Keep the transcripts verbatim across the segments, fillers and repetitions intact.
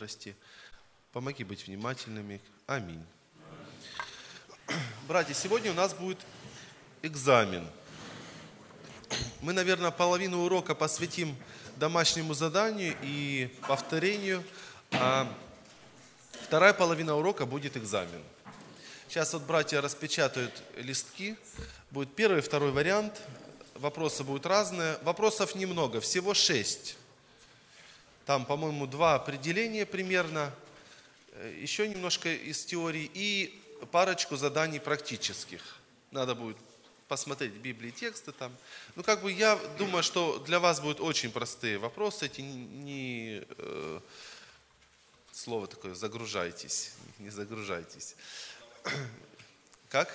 прости. Помоги быть внимательными. Аминь. Братья, сегодня у нас будет экзамен. Мы, наверное, половину урока посвятим домашнему заданию и повторению, а вторая половина урока будет экзамен. Сейчас вот братья распечатают листки. Будет первый и второй вариант. Вопросы будут разные. Вопросов немного, всего шесть. Там, по-моему, два определения примерно. Еще немножко из теории и парочку заданий практических. Надо будет посмотреть в Библии тексты там. Ну, как бы я думаю, что для вас будут очень простые вопросы. Эти не, не э, слово такое, загружайтесь, не загружайтесь. Как?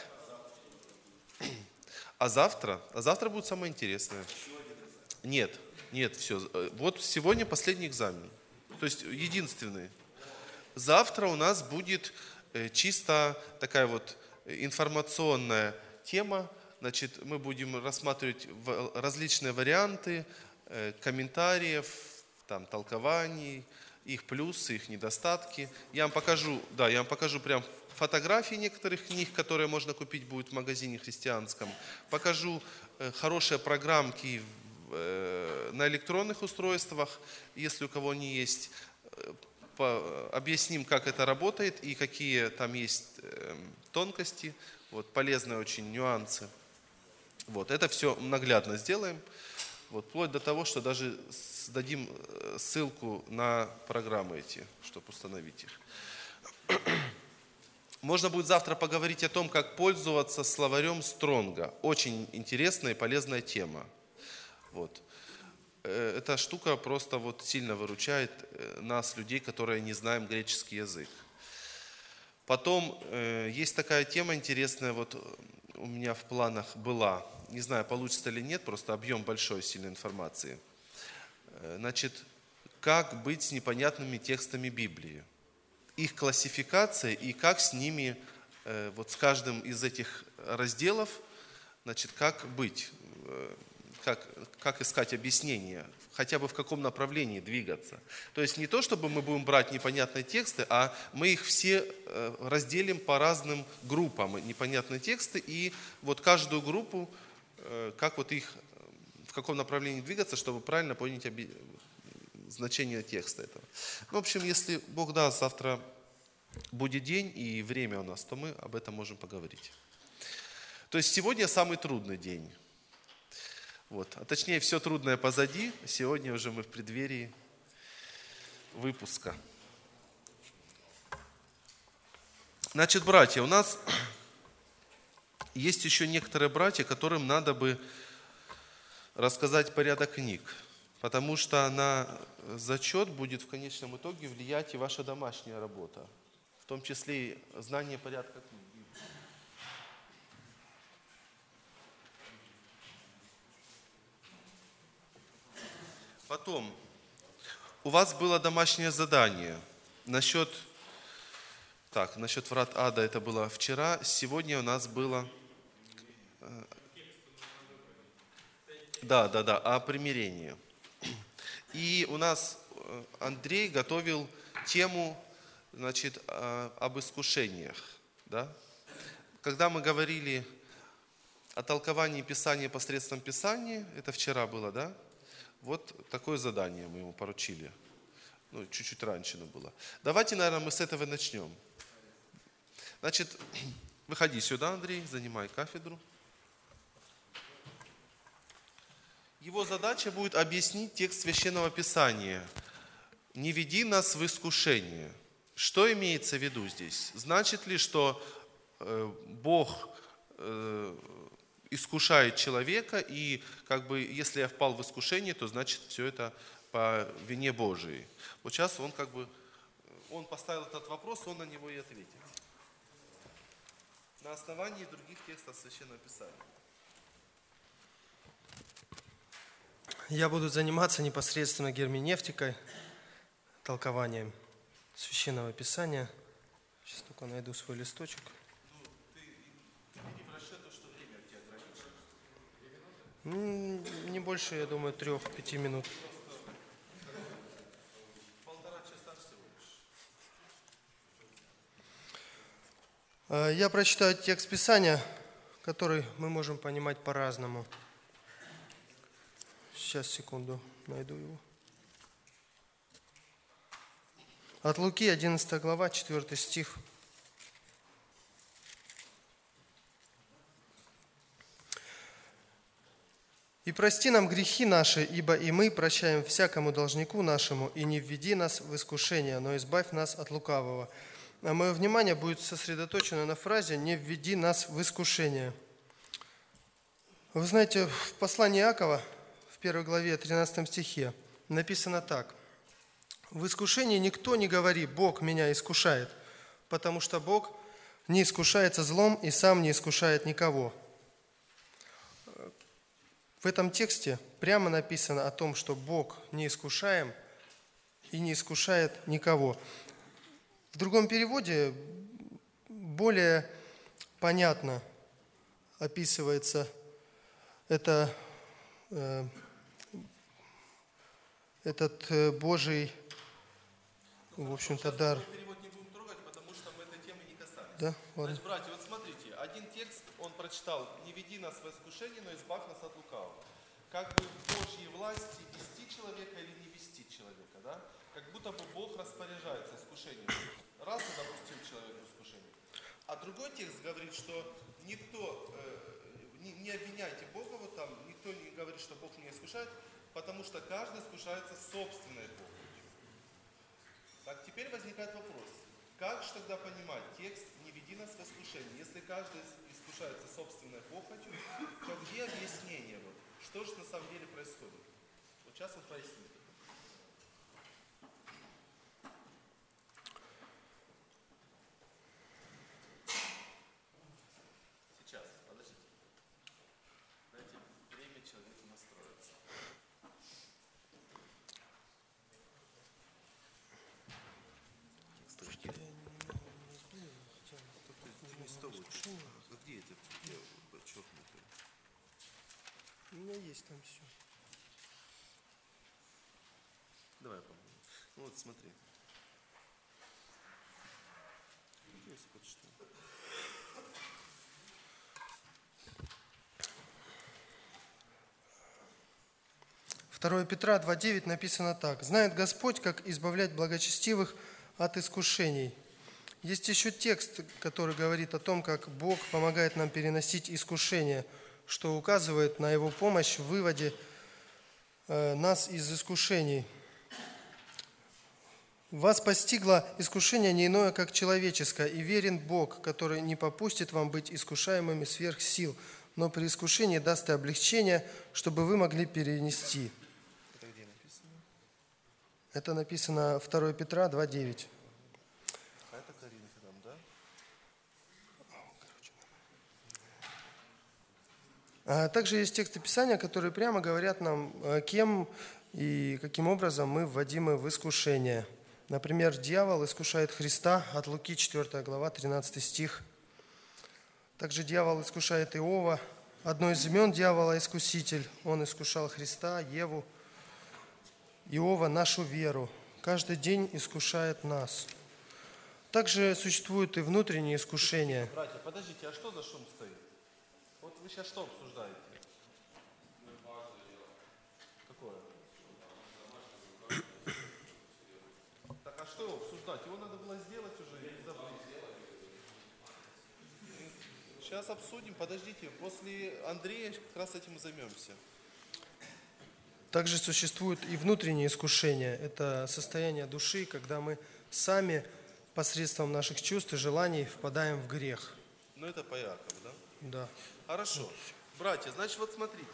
А завтра? А завтра будет самое интересное. Нет, нет, все. Вот сегодня последний экзамен. То есть единственный. Завтра у нас будет чисто такая вот информационная тема. Значит, мы будем рассматривать различные варианты комментариев, там, толкований, их плюсы, их недостатки. Я вам покажу, да, я вам покажу прям фотографии некоторых книг, которые можно купить будет в магазине христианском. Покажу хорошие программки на электронных устройствах, если у кого они есть. Объясним, как это работает и какие там есть тонкости, вот, полезные очень нюансы. Вот, это все наглядно сделаем, вот, вплоть до того, что даже дадим ссылку на программы эти, чтобы установить их. Можно будет завтра поговорить о том, как пользоваться словарем Стронга. Очень интересная и полезная тема. Вот. Эта штука просто вот сильно выручает нас, людей, которые не знаем греческий язык. Потом э, есть такая тема интересная, вот у меня в планах была, не знаю, получится или нет, просто объем большой сильной информации. Значит, как быть с непонятными текстами Библии, их классификация и как с ними, э, вот с каждым из этих разделов, значит, как быть, э, как, как искать объяснение, хотя бы в каком направлении двигаться. То есть не то, чтобы мы будем брать непонятные тексты, а мы их все разделим по разным группам, непонятные тексты, и вот каждую группу, как вот их, в каком направлении двигаться, чтобы правильно понять значение текста этого. В общем, если Бог даст, завтра будет день и время у нас, то мы об этом можем поговорить. То есть сегодня самый трудный день. Вот. А точнее, все трудное позади. Сегодня уже мы в преддверии выпуска. Значит, братья, у нас есть еще некоторые братья, которым надо бы рассказать порядок книг, потому что на зачет будет в конечном итоге влиять и ваша домашняя работа, в том числе и знание порядка книг. Потом, у вас было домашнее задание насчет, так, насчет врат ада, это было вчера, сегодня у нас было, да, да, да, о примирении. И у нас Андрей готовил тему, значит, об искушениях, да. Когда мы говорили о толковании Писания посредством Писания, это вчера было, да? Вот такое задание мы ему поручили. Ну, чуть-чуть раньше было. Давайте, наверное, мы с этого начнем. Значит, выходи сюда, Андрей, занимай кафедру. Его задача будет объяснить текст Священного Писания. «Не веди нас в искушение». Что имеется в виду здесь? Значит ли, что э, Бог э, искушает человека, и как бы если я впал в искушение, то значит все это по вине Божией. Вот сейчас он как бы, он поставил этот вопрос, он на него и ответит. На основании других текстов Священного Писания. Я буду заниматься непосредственно герменевтикой, толкованием Священного Писания. Сейчас только найду свой листочек. Не больше, я думаю, трех-пяти минут. Полтора часа всего лишь. Э, Я прочитаю текст Писания, который мы можем понимать по-разному. Сейчас, секунду, найду его. От Луки, одиннадцатая глава, четвёртый стих. «И прости нам грехи наши, ибо и мы прощаем всякому должнику нашему, и не введи нас в искушение, но избавь нас от лукавого». А мое внимание будет сосредоточено на фразе «не введи нас в искушение». Вы знаете, в послании Иакова, в первой главе, тринадцатом стихе, написано так. «В искушении никто не говори, Бог меня искушает, потому что Бог не искушается злом и сам не искушает никого». В этом тексте прямо написано о том, что Бог не искушаем и не искушает никого. В другом переводе более понятно описывается это, э, этот э, Божий, в общем-то, дар. Перевод не будем трогать, потому что мы этой темы не касались. Да? Ладно. Значит, братья, вот смотрите, один текст он прочитал: «Не веди нас в искушение, но избавь нас от лукавого». Как бы в Божьей власти вести человека или не вести человека, да? Как будто бы Бог распоряжается искушением. Раз и допустил человеку искушение. А другой текст говорит, что никто, э, не, не обвиняйте Бога, вот там, никто не говорит, что Бог не искушает, потому что каждый искушается собственной похотью. Так, теперь возникает вопрос, как же тогда понимать текст «не веди нас в искушение»? Если каждый искушается собственной похотью, то где объяснение? Вот, что же на самом деле происходит? Вот сейчас он пояснит. Сейчас, подождите. Дайте время человеку настроиться. Где это? Где подчеркнуто? У меня есть там все. Давай попробуем. Ну вот смотри. Здесь почти. второе Петра два девять написано так. «Знает Господь, как избавлять благочестивых от искушений». Есть еще текст, который говорит о том, как Бог помогает нам переносить искушения, что указывает на Его помощь в выводе э, нас из искушений. «Вас постигло искушение не иное, как человеческое, и верен Бог, который не попустит вам быть искушаемыми сверх сил, но при искушении даст и облегчение, чтобы вы могли перенести». Это где написано? Это написано второе Петра два девять. А это Коринфянам, да? А также есть тексты Писания, которые прямо говорят нам, кем и каким образом мы вводимы в искушение. Например, дьявол искушает Христа, от Луки четвёртая глава, тринадцатый стих. Также дьявол искушает Иова. Одно из имен дьявола – искуситель. Он искушал Христа, Еву, Иова – нашу веру. Каждый день искушает нас. Также существуют и внутренние искушения. Братья, подождите, а что за шум стоит? Вот вы сейчас что обсуждаете? Какое? Так а что его обсуждать? Его надо было сделать уже и забыть. Сейчас обсудим, подождите. После Андрея как раз этим и займемся. Также существуют и внутренние искушения. Это состояние души, когда мы сами посредством наших чувств и желаний впадаем в грех. Ну это по Иакову, да? Да. Хорошо. Братья, значит, вот смотрите.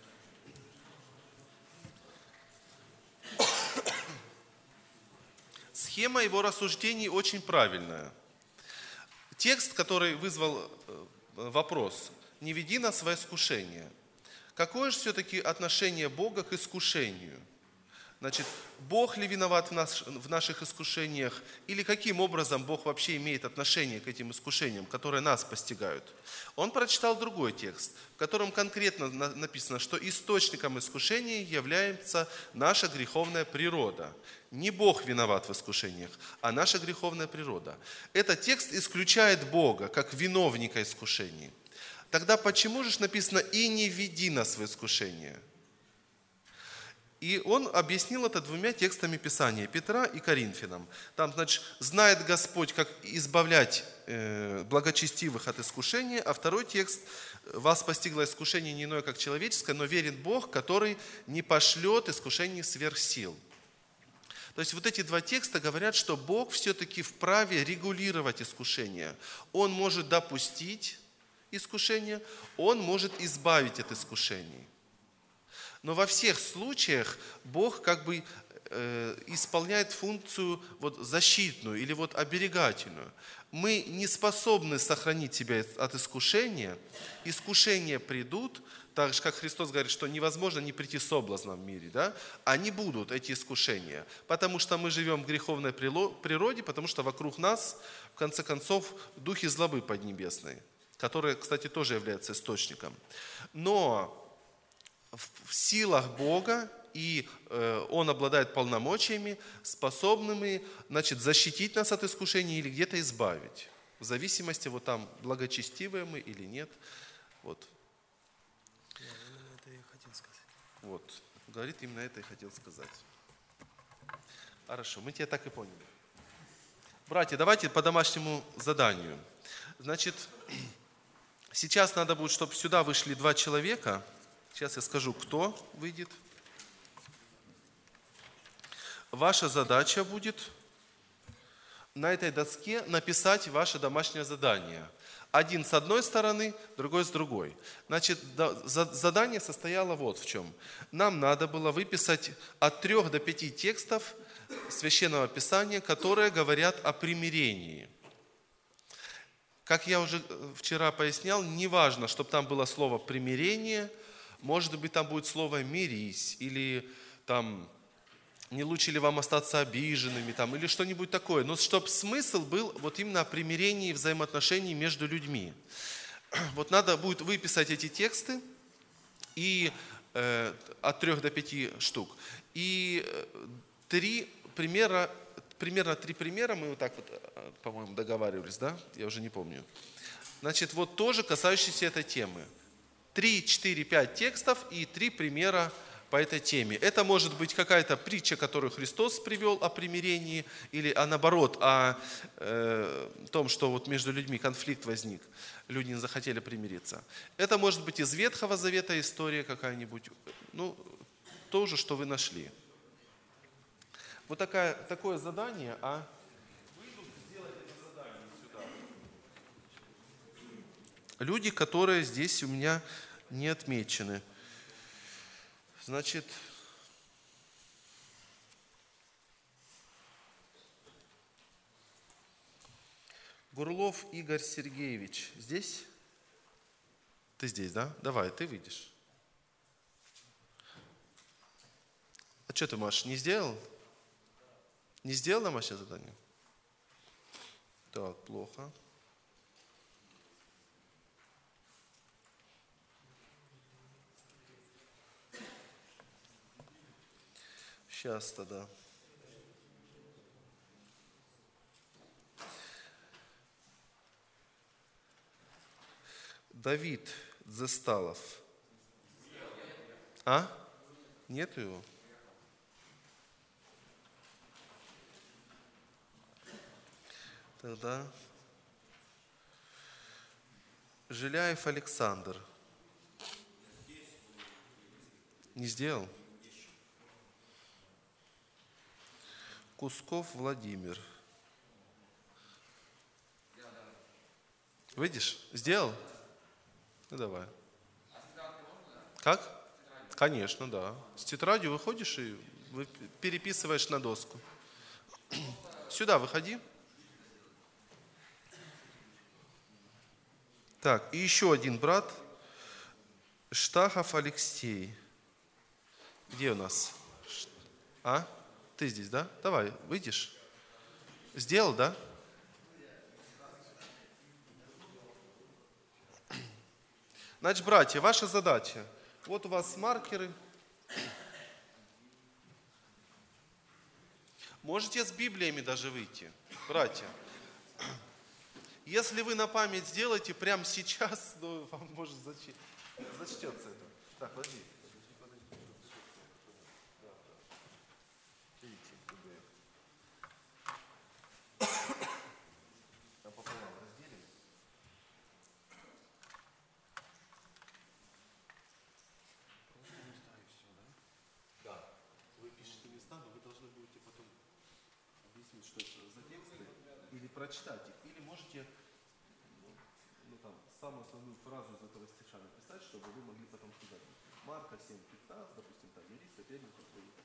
Схема его рассуждений очень правильная. Текст, который вызвал вопрос: «Не веди нас во искушение». Какое же все-таки отношение Бога к искушению? Значит, Бог ли виноват в, нас, в наших искушениях, или каким образом Бог вообще имеет отношение к этим искушениям, которые нас постигают? Он прочитал другой текст, в котором конкретно написано, что источником искушения является наша греховная природа. Не Бог виноват в искушениях, а наша греховная природа. Этот текст исключает Бога как виновника искушений. Тогда почему же написано «и не веди нас в искушение»? И он объяснил это двумя текстами Писания, Петра и Коринфянам. Там, значит, знает Господь, как избавлять э, благочестивых от искушения, а второй текст, вас постигло искушение не иное, как человеческое, но верен Бог, который не пошлет искушений сверх сил. То есть вот эти два текста говорят, что Бог все-таки вправе регулировать искушение. Он может допустить искушение, Он может избавить от искушений. Но во всех случаях Бог как бы э, исполняет функцию вот защитную или вот оберегательную. Мы не способны сохранить себя от искушения. Искушения придут, так же, как Христос говорит, что невозможно не прийти соблазном в мире. Да? Они будут, эти искушения, потому что мы живем в греховной природе, потому что вокруг нас, в конце концов, духи злобы поднебесные, которые, кстати, тоже являются источником. Но в силах Бога, и э, Он обладает полномочиями, способными, значит, защитить нас от искушений или где-то избавить. В зависимости, вот там, благочестивые мы или нет. Вот. Я именно это и хотел сказать. Вот. Говорит, именно это и хотел сказать. Хорошо, мы тебя так и поняли. Братья, давайте по домашнему заданию. Значит, сейчас надо будет, чтобы сюда вышли два человека. Сейчас я скажу, кто выйдет. Ваша задача будет на этой доске написать ваше домашнее задание. Один с одной стороны, другой с другой. Значит, задание состояло вот в чем. Нам надо было выписать от трех до пяти текстов Священного Писания, которые говорят о примирении. Как я уже вчера пояснял, не важно, чтобы там было слово «примирение», может быть, там будет слово «мирись», или там «не лучше ли вам остаться обиженными», там, или что-нибудь такое. Но чтобы смысл был вот именно о примирении и взаимоотношении между людьми. Вот надо будет выписать эти тексты и, э, от трех до пяти штук. И три примера, примерно три примера, мы вот так вот, по-моему, договаривались, да? Я уже не помню. Значит, вот тоже касающиеся этой темы. Три, четыре, пять текстов и три примера по этой теме. Это может быть какая-то притча, которую Христос привел о примирении, или а наоборот, о э, том, что вот между людьми конфликт возник, люди не захотели примириться. Это может быть из Ветхого Завета история какая-нибудь, ну, тоже, что вы нашли. Вот такая, такое задание, а люди, которые здесь у меня не отмечены. Значит, Гурлов Игорь Сергеевич здесь? Ты здесь, да? Давай, ты выйдешь. А что ты, Маш, не сделал? Не сделал домашнее задание? Так, плохо. Сейчас тогда. Давид Зесталов. А? Нету его? Тогда Жиляев Александр. Не сделал? Кусков Владимир. Выйдешь? Сделал? Ну давай. Как? Конечно, да. С тетрадью выходишь и переписываешь на доску. Сюда выходи. Так, и еще один брат. Штахов Алексей. Где у нас? А? Ты здесь, да? Давай, выйдешь. Сделал, да? Значит, братья, ваша задача. Вот у вас маркеры. Можете с Библиями даже выйти, братья. Если вы на память сделаете прямо сейчас, то вам может зачи- зачтется это. Так, подожди. Вы пишете места, но вы должны будете потом объяснить, что это за тексты, или прочитать их, или можете ну, там, самую основную фразу из этого стиха написать, чтобы вы могли потом сказать. Марка семь пятнадцать, допустим, там, Елиса, Петр,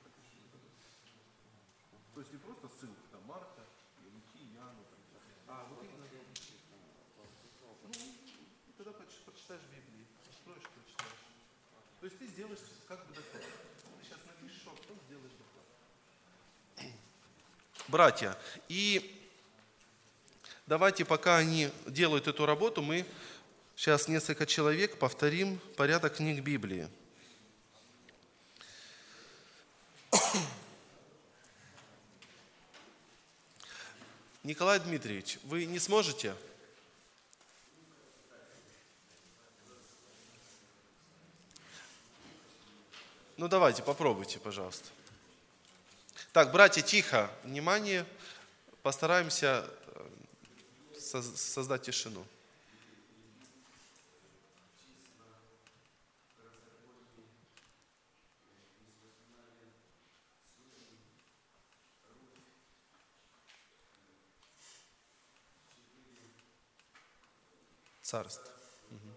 то есть не просто ссылка, там, Марка, Луки, Яну, там, а вот именно, ну, тогда прочитаешь Библию, откроешь, прочитаешь. То есть ты сделаешь как бы доклад. Ты сейчас напишешь, а потом сделаешь доклад. Братья, и давайте, пока они делают эту работу, мы сейчас несколько человек повторим порядок книг Библии. Николай Дмитриевич, вы не сможете? Ну давайте, попробуйте, пожалуйста. Так, братья, тихо, внимание, постараемся создать тишину. Царство. Угу.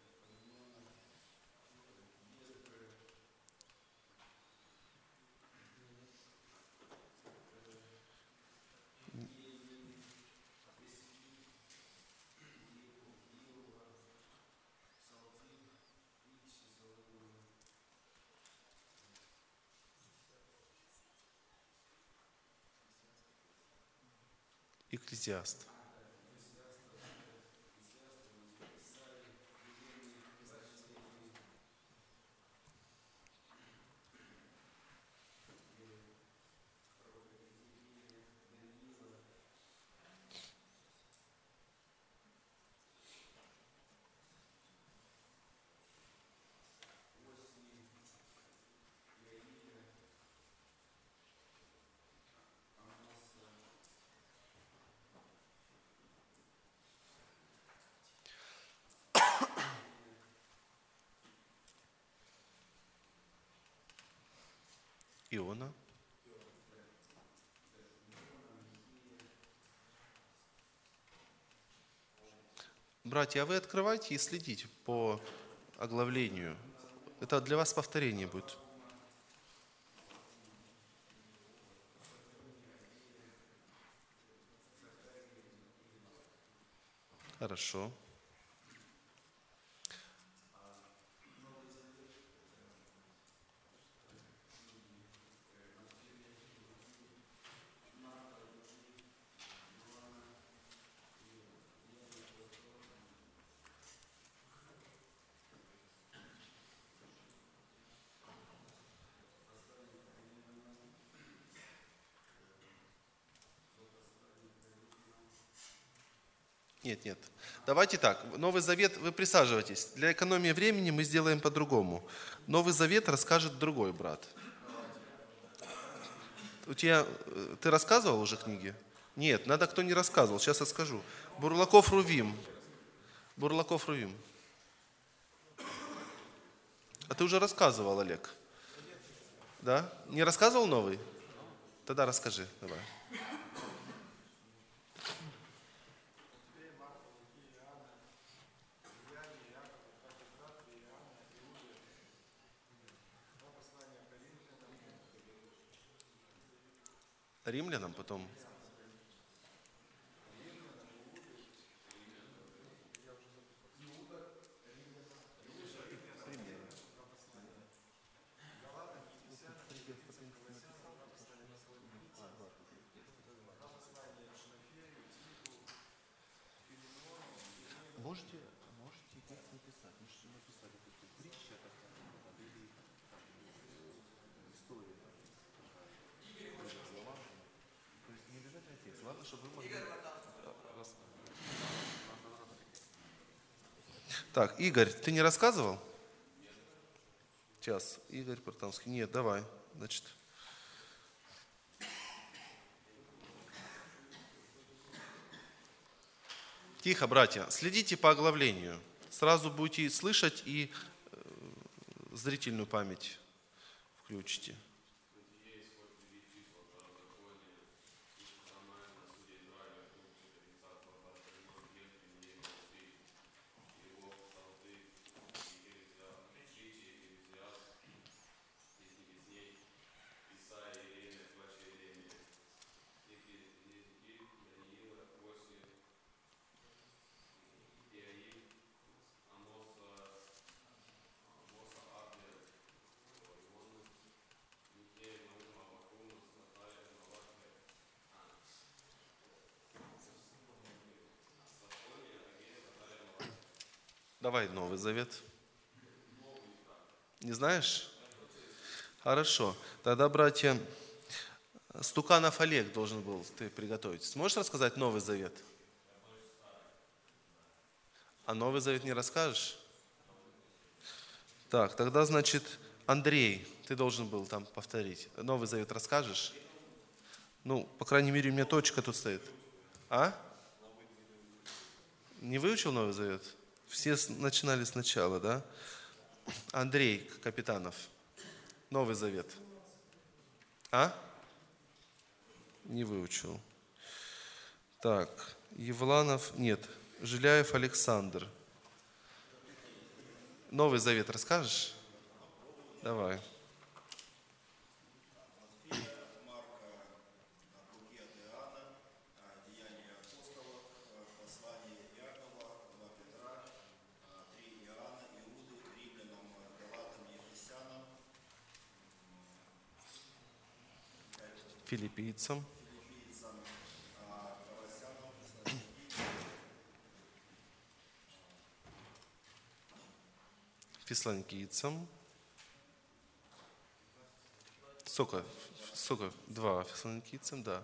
Экклезиаст. Иона. Братья, а вы открывайте и следите по оглавлению. Это для вас повторение будет. Хорошо. Нет, нет. Давайте так. Новый Завет, вы присаживайтесь. Для экономии времени мы сделаем по-другому. Новый Завет расскажет другой брат. У тебя, ты рассказывал уже книги? Нет, надо, кто не рассказывал. Сейчас я скажу. Бурлаков Рувим. Бурлаков Рувим. А ты уже рассказывал, Олег? Да? Не рассказывал новый? Тогда расскажи. Давай. Римлянам потом. можете, можете текст написать. Мы же написали, допустим, притча такая, или история. Слова. То есть не обязательно текст. Ладно, чтобы вы могли... Так, Игорь, ты не рассказывал? Сейчас, Игорь Портанский. Нет, давай, значит. Тихо, братья, следите по оглавлению. Сразу будете слышать и э, зрительную память включите. Давай Новый Завет. Не знаешь? Хорошо. Тогда, братья, Стуканов Олег должен был ты приготовить. Сможешь рассказать Новый Завет? А Новый Завет не расскажешь? Так, тогда, значит, Андрей, ты должен был там повторить. Новый Завет расскажешь? Ну, по крайней мере, у меня точка тут стоит. А? Не выучил Новый Завет? Все начинали сначала, да? Андрей Капитанов. Новый Завет. А? Не выучил. Так, Евланов, нет. Жиляев Александр. Новый Завет расскажешь? Давай. Филиппийцам. Фессалоникийцам. Сколько? Сколько? Два фессалоникийцам, да.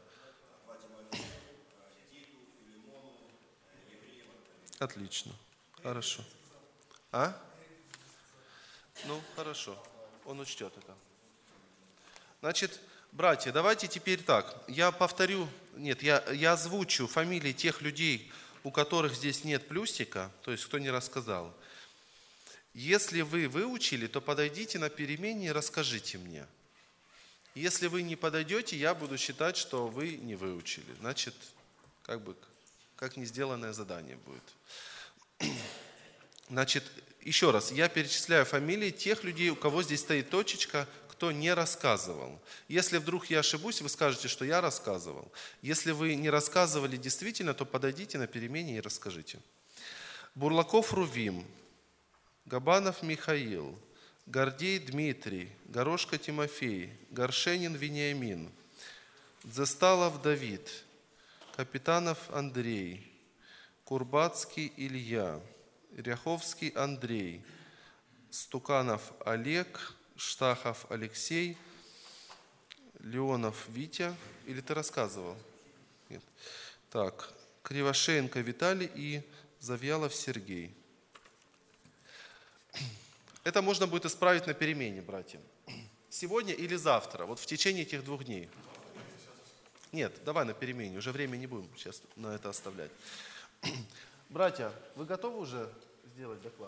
Отлично. Хорошо. А? Ну, хорошо. Он учтет это. Значит, братья, давайте теперь так. Я повторю, нет, я, я озвучу фамилии тех людей, у которых здесь нет плюсика, то есть кто не рассказал. Если вы выучили, то подойдите на перемене и расскажите мне. Если вы не подойдете, я буду считать, что вы не выучили. Значит, как бы, как не сделанное задание будет. Значит, еще раз, я перечисляю фамилии тех людей, у кого здесь стоит точечка, кто не рассказывал. Если вдруг я ошибусь, вы скажете, что я рассказывал. Если вы не рассказывали действительно, то подойдите на перемене и расскажите. Бурлаков Рувим, Габанов Михаил, Гордей Дмитрий, Горошко Тимофей, Горшенин Вениамин, Дзесталов Давид, Капитанов Андрей, Курбацкий Илья, Ряховский Андрей, Стуканов Олег, Штахов Алексей, Леонов Витя. Или ты рассказывал? Нет. Так, Кривошеенко Виталий и Завьялов Сергей. Это можно будет исправить на перемене, братья. Сегодня или завтра, вот в течение этих двух дней. Нет, давай на перемене, уже время не будем сейчас на это оставлять. Братья, вы готовы уже сделать доклад?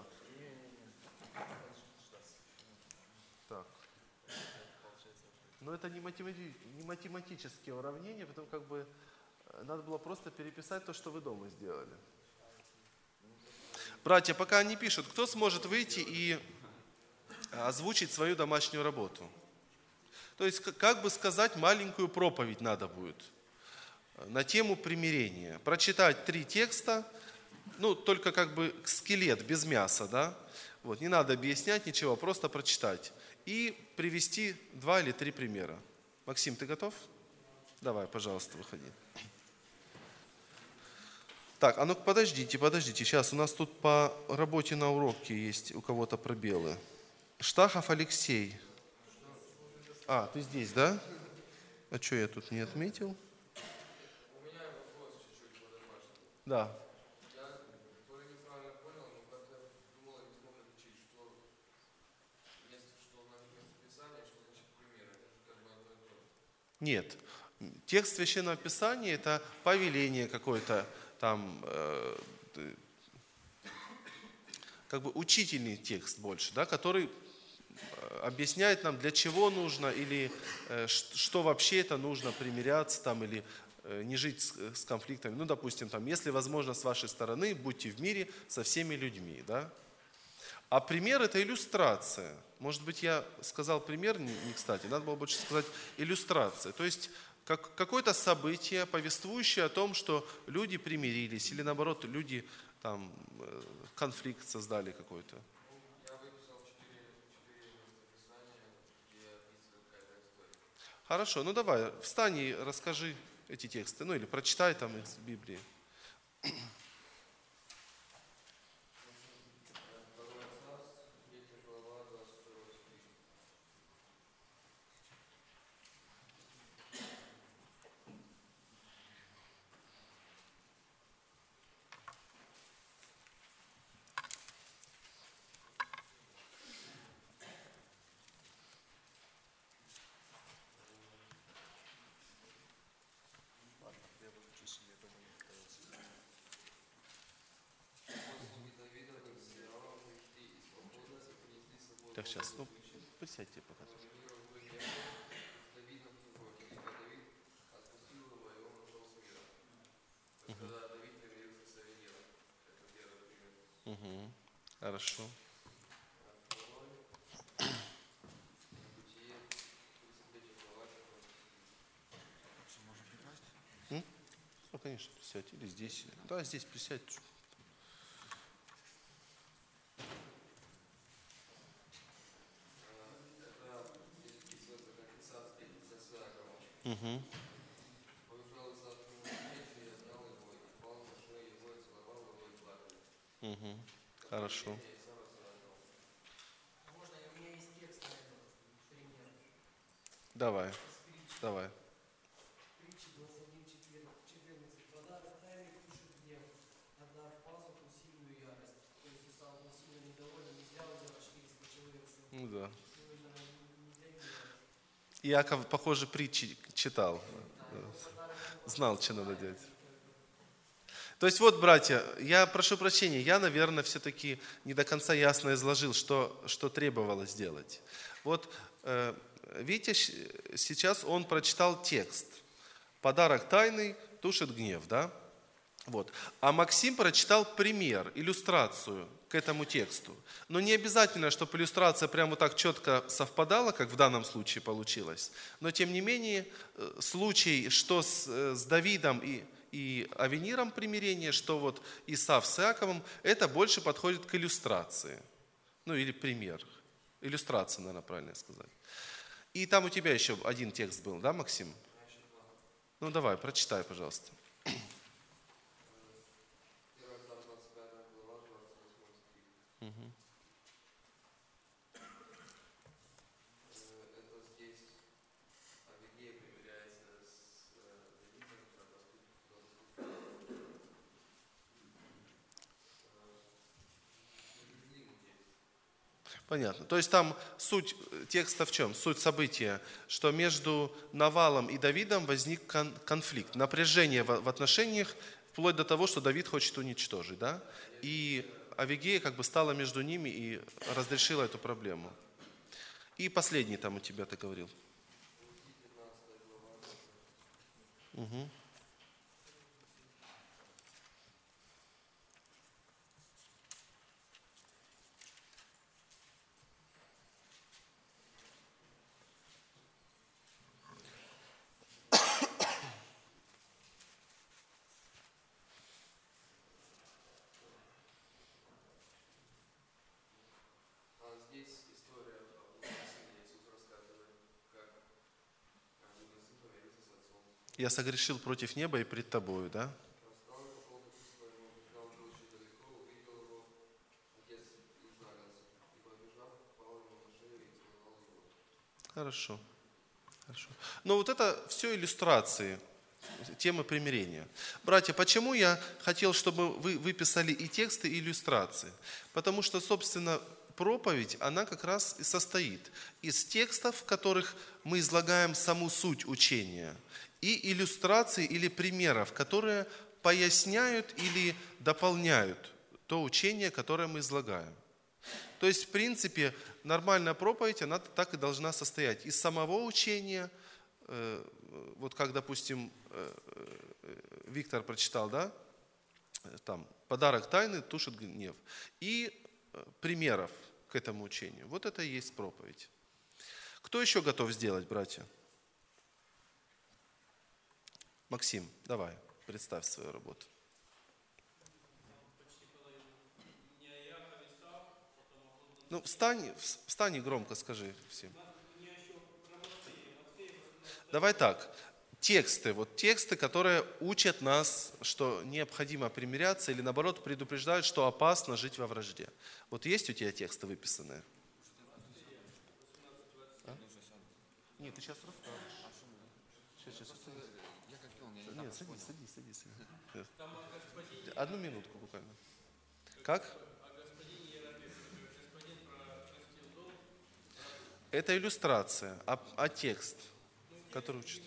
Так. Но это не, математи... не математические уравнения, потому как бы надо было просто переписать то, что вы дома сделали. Братья, пока они пишут, кто сможет выйти и озвучить свою домашнюю работу? То есть, как бы сказать, маленькую проповедь надо будет на тему примирения. Прочитать три текста, ну, только как бы скелет, без мяса, да? Вот, не надо объяснять ничего, просто прочитать. И привести два или три примера. Максим, ты готов? Давай, пожалуйста, выходи. Так, а ну подождите, подождите. Сейчас у нас тут по работе на уроке есть у кого-то пробелы. Штахов Алексей. А, ты здесь, да? А что я тут не отметил? Да. Нет. Текст Священного Писания – это повеление какое-то, там, э, как бы учительный текст больше, да, который объясняет нам, для чего нужно, или э, что вообще это нужно, примиряться там, или э, не жить с, с конфликтами. Ну, допустим, там, если возможно с вашей стороны, будьте в мире со всеми людьми, да. А пример – это иллюстрация. Может быть, я сказал пример не, не кстати, надо было больше сказать иллюстрация. То есть как, какое-то событие, повествующее о том, что люди примирились, или наоборот, люди там конфликт создали какой-то. Хорошо, ну давай, встань и расскажи эти тексты, ну или прочитай там из Библии. Так, сейчас, ну, присядьте пока. Угу. Угу. Хорошо. М? Ну, конечно, присядь. Или здесь. Да, здесь присядь. Угу. Угу. Хорошо. Давай, давай. Ну да. Иаков, похоже, притчи читал. Знал, что надо делать. То есть вот, братья, я прошу прощения, я, наверное, все-таки не до конца ясно изложил, что, что требовалось сделать. Вот, э, видите, сейчас он прочитал текст. Подарок тайный тушит гнев, да? Вот. А Максим прочитал пример, иллюстрацию к этому тексту. Но не обязательно, чтобы иллюстрация прямо вот так четко совпадала, как в данном случае получилось. Но тем не менее, случай, что с, с Давидом и, и Авениром примирение, что вот Исав с Иаковом, это больше подходит к иллюстрации. Ну или пример. Иллюстрация, наверное, правильно сказать. И там у тебя еще один текст был, да, Максим? Ну давай, прочитай, пожалуйста. Угу. Понятно. То есть там суть текста в чем? Суть события, что между Навалом и Давидом возник конфликт, напряжение в отношениях, вплоть до того, что Давид хочет уничтожить, да? И Авигея как бы стала между ними и разрешила эту проблему. И последний там у тебя ты говорил. Угу. Я согрешил против неба и пред тобою, да? Хорошо. Хорошо. Но вот это все иллюстрации темы примирения. Братья, почему я хотел, чтобы вы выписали и тексты, и иллюстрации? Потому что, собственно, проповедь, она как раз и состоит из текстов, в которых мы излагаем саму суть учения, и иллюстраций или примеров, которые поясняют или дополняют то учение, которое мы излагаем. То есть, в принципе, нормальная проповедь, она так и должна состоять из самого учения, вот как, допустим, Виктор прочитал, да, там, подарок тайны тушит гнев, и примеров к этому учению. Вот это и есть проповедь. Кто еще готов сделать, братья? Максим, давай, представь свою работу. Ну, встань, встань и громко скажи всем. Давай так, тексты, вот тексты, которые учат нас, что необходимо примиряться, или наоборот предупреждают, что опасно жить во вражде. Вот есть у тебя тексты выписанные? А? Нет, ты сейчас расскажешь. Сейчас, сейчас. Нет, садись, садись, садись. садись. Одну минутку буквально. Как? Это иллюстрация, а, а текст, который учит.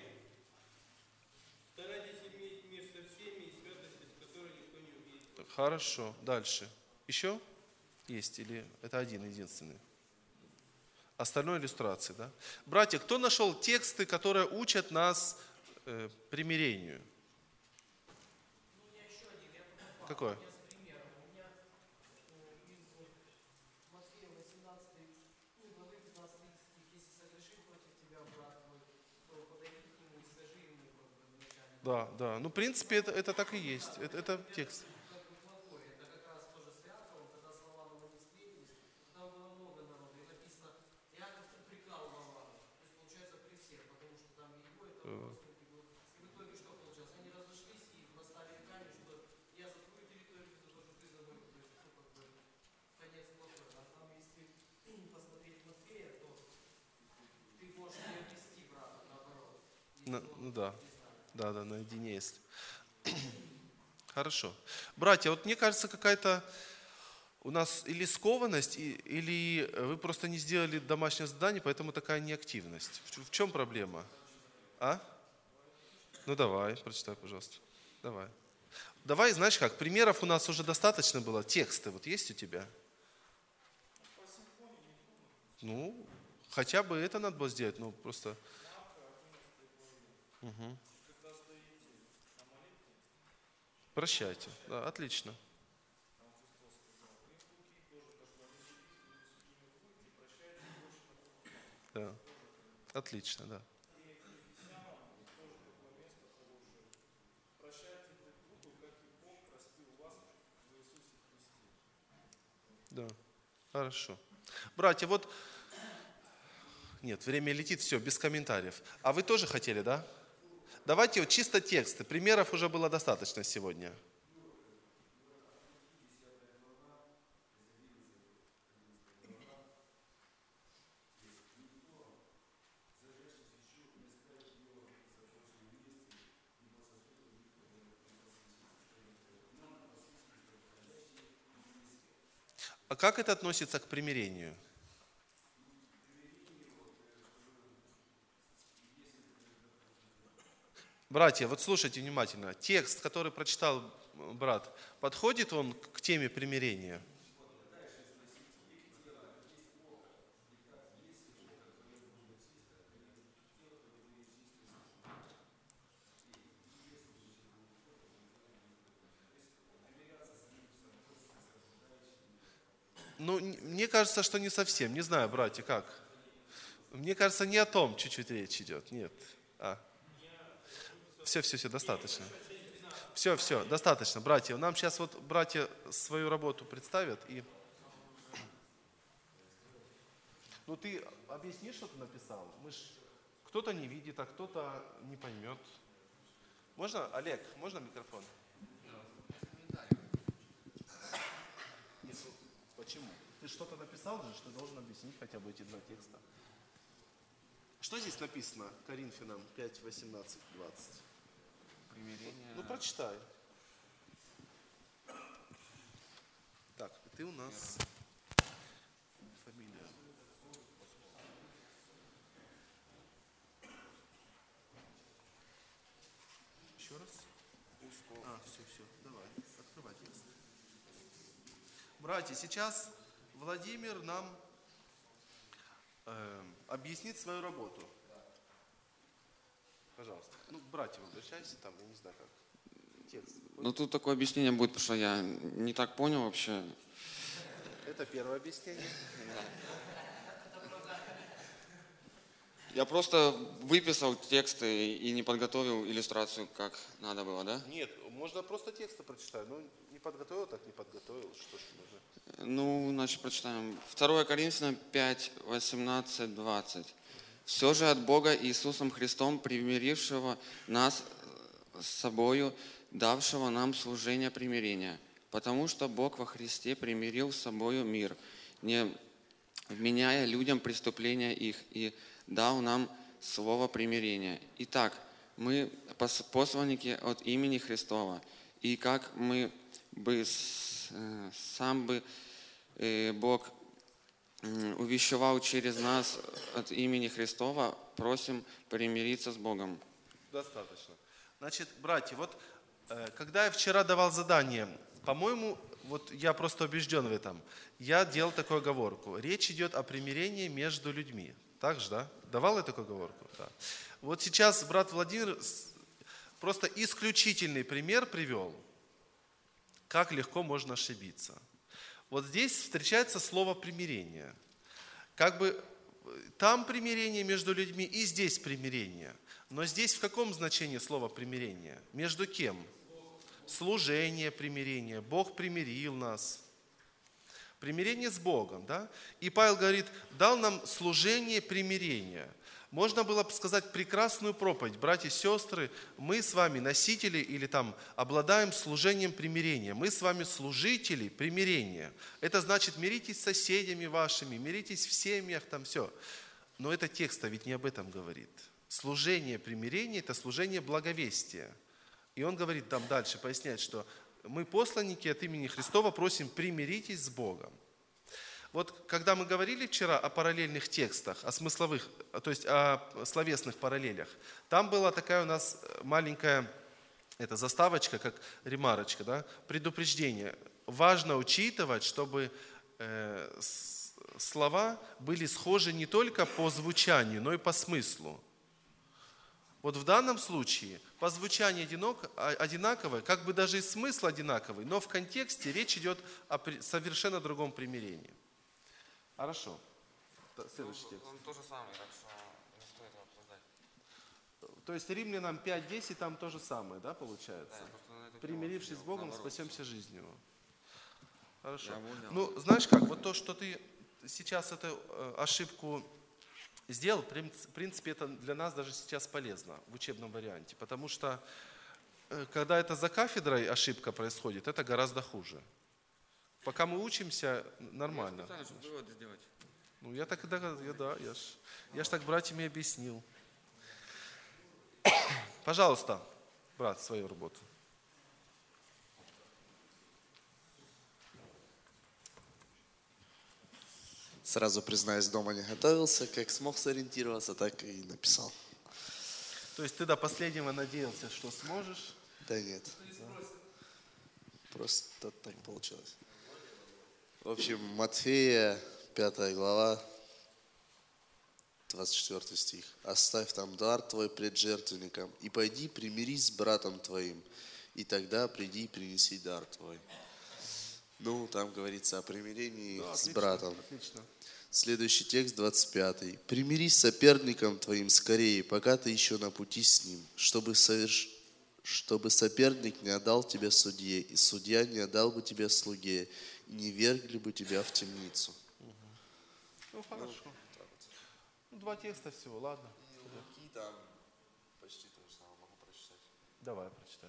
Хорошо, дальше. Еще есть или это один единственный? Остальное иллюстрации, да? Братья, кто нашел тексты, которые учат нас э, примирению? Какой? Да, да. Ну, в принципе, это, это так и есть. Это, это текст. На, ну да, да, да, наедине есть. Хорошо. Братья, вот мне кажется, какая-то у нас или скованность, или вы просто не сделали домашнее задание, поэтому такая неактивность. В, в чем проблема? А? Ну давай, прочитай, пожалуйста. Давай. Давай, знаешь как, примеров у нас уже достаточно было. Тексты вот есть у тебя? Ну, хотя бы это надо было сделать, ну просто... Угу. Прощайте. Да, отлично. Да. Отлично, да. Да. Хорошо. Братья, вот... Нет, время летит, все, без комментариев. А вы тоже хотели, да? Давайте вот чисто тексты. Примеров уже было достаточно сегодня. А как это относится к примирению? Братья, вот слушайте внимательно. Текст, который прочитал брат, подходит он к теме примирения? Ну, мне кажется, что не совсем. Не знаю, братья, как? Мне кажется, не о том чуть-чуть речь идет. Нет. А. Все, все, все, достаточно. Все, все, достаточно, братья. Нам сейчас вот братья свою работу представят и... Ну, ты объясни, что ты написал. Мы ж... Кто-то не видит, а кто-то не поймет. Можно, Олег, можно микрофон? Почему? Ты что-то написал же, что должен объяснить хотя бы эти два текста. Что здесь написано? Коринфянам пять, восемнадцать, двадцать. Примирение. Ну, прочитай. Так, ты у нас фамилия. Еще раз? А, все, все, давай, открывай текст. Братья, сейчас Владимир нам э, объяснит свою работу. Пожалуйста. Ну, к братьям обращайся, там, я не знаю как. Текст. Ну, тут такое объяснение будет, потому что я не так понял вообще. Это первое объяснение. Я просто выписал тексты и не подготовил иллюстрацию, как надо было, да? Нет, можно просто тексты прочитать. Ну, не подготовил, так не подготовил. Что ж нужно? Ну, значит, прочитаем. второе Коринфянам пять, восемнадцать, двадцать. «Все же от Бога Иисусом Христом, примирившего нас с собою, давшего нам служение примирения. Потому что Бог во Христе примирил с собою мир, не вменяя людям преступления их, и дал нам слово примирения. Итак, мы посланники от имени Христова, и как мы бы сам бы Бог увещевал через нас от имени Христова, просим примириться с Богом». Достаточно. Значит, братья, вот когда я вчера давал задание, по-моему, вот я просто убежден в этом, я делал такую оговорку. Речь идет о примирении между людьми. Так же, да? Давал я такую оговорку? Да. Вот сейчас брат Владимир просто исключительный пример привел, как легко можно ошибиться. Вот здесь встречается слово примирение. Как бы там примирение между людьми и здесь примирение. Но здесь в каком значении слово примирение? Между кем? Служение примирения. Бог примирил нас. Примирение с Богом, да? И Павел говорит, дал нам служение примирения. Можно было бы сказать прекрасную проповедь. Братья и сестры, мы с вами носители или там обладаем служением примирения. Мы с вами служители примирения. Это значит, миритесь с соседями вашими, миритесь в семьях, там все. Но это текст-то ведь не об этом говорит. Служение примирения – это служение благовестия. И он говорит там дальше, поясняет, что мы посланники от имени Христова, просим, примиритесь с Богом. Вот когда мы говорили вчера о параллельных текстах, о смысловых, то есть о словесных параллелях, там была такая у нас маленькая это, заставочка, как ремарочка, да, предупреждение. Важно учитывать, чтобы э, с, слова были схожи не только по звучанию, но и по смыслу. Вот в данном случае по звучанию одинаковое, как бы даже и смысл одинаковый, но в контексте речь идет о совершенно другом примирении. Хорошо. Следующий текст. Он то же самый, так что не стоит его обсуждать. То есть Римлянам пять десять там то же самое, да, получается? Да, примирившись с Богом, спасемся жизнью. Хорошо. Я Ну, знаешь как, вот то, что ты сейчас эту ошибку сделал, в принципе, это для нас даже сейчас полезно в учебном варианте, потому что когда это за кафедрой ошибка происходит, это гораздо хуже. Пока мы учимся, нормально. Я специально, чтобы выводы сделать. Ну, я так и да, я, да, я ж, я ж так братьям и объяснил. Пожалуйста, брат, свою работу. Сразу признаюсь, дома не готовился, как смог сориентироваться, так и написал. То есть ты до последнего надеялся, что сможешь? Да нет. Да. Просто так получилось. В общем, Матфея, пятая глава, двадцать четвёртый стих. «Оставь там дар твой пред жертвенником, и пойди примирись с братом твоим, и тогда приди и принеси дар твой». Ну, там говорится о примирении да, с отлично, братом. Отлично. Следующий текст, двадцать пятый. «Примирись с соперником твоим скорее, пока ты еще на пути с ним, чтобы, соверш... чтобы соперник не отдал тебя судье, и судья не отдал бы тебя слуге, и не вергли бы тебя в темницу». Угу. Ну, хорошо. Ну, ну, два текста всего, ладно. И у Луки там почти то же самое, могу прочитать. Давай, прочитаем.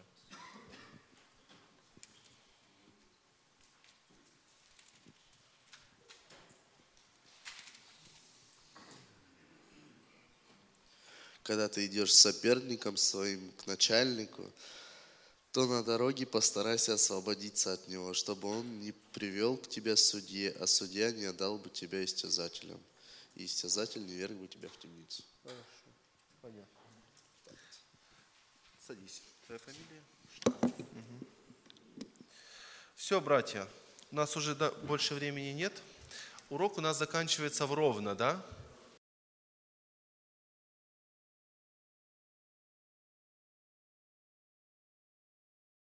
когда ты идешь с соперником своим к начальнику, то на дороге постарайся освободиться от него, чтобы он не привел к тебе судье, а судья не отдал бы тебя истязателям, и истязатель не верг бы тебя в темницу. Хорошо, понятно. Садись. Твоя фамилия? Угу. Все, братья, у нас уже больше времени нет. Урок у нас заканчивается в ровно, да?